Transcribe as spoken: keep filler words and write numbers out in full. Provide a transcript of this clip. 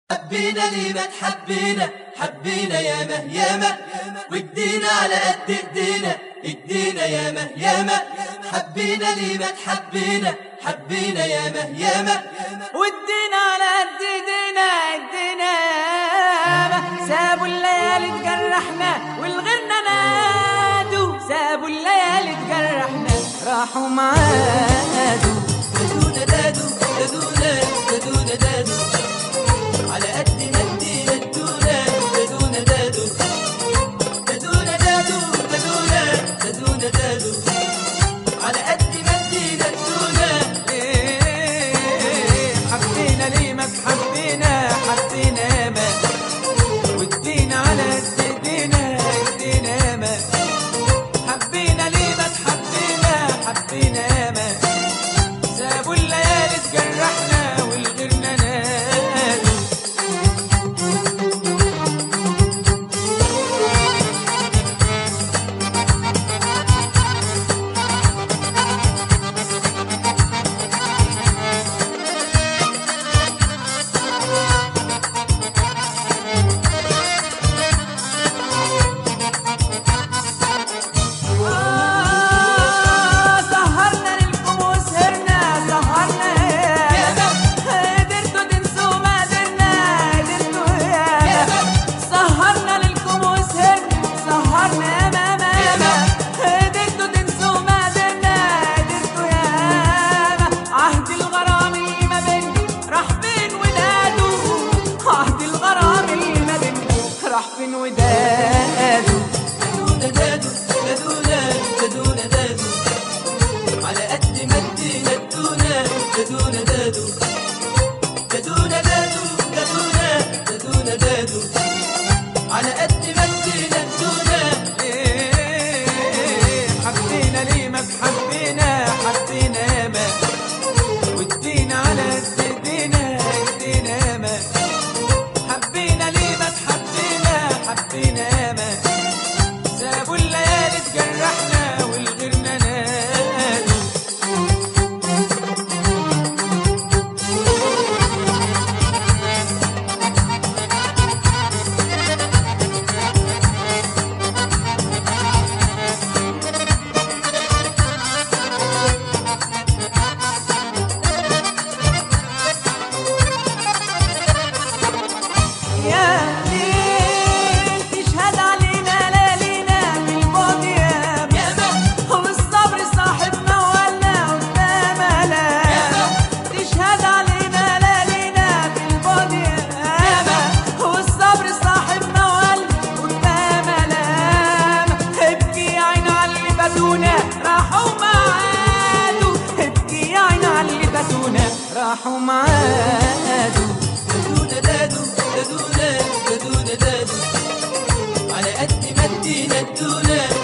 حبينا ليه ما تحبينا، حبينا ياما ياما وادينا على قد ايدينا، ادينا ياما ياما. حبينا ليه ما تحبينا، حبينا ياما ياما وادينا على قد ايدينا، ادينا ياما. سابوا الليالي تجرحنا والغيرنا نادوا، سابوا الليالي تجرحنا راحوا معادوا. دادونا دادو دادونا دادونا دادو على قد ما ادينا ادونا. دادونا دادو دادونا دادو دادونا دادونا دادو على قد ما ادينا ادونا. ليه حبينا ليه ما تحبينا، حبينا ما وادينا على قد ايدينا، ادينا ما. حبينا ليه ما تحبينا، حبينا ما. سابوا الليالي تجرحنا والغيرنا نادوا. ودادوا دادونا دادو دادونا دادونا دادو على قد ما ادينا ادونا. دادونا دادو دادونا دادو دادونا دادونا دادو على قد ما ادينا ادونا. ليه حبينا ليه ما تحبينا، حبينا ما وادينا على قد ايدينا، ادينا ما. حبينا ليه ما تحبينا، حبينا ما. سابوا الليالي تجرحنا والغيرنا نادوا. راحوا معادوا. دادونا دادو دادونا دادونا دادو على قد ما ادينا ادونا.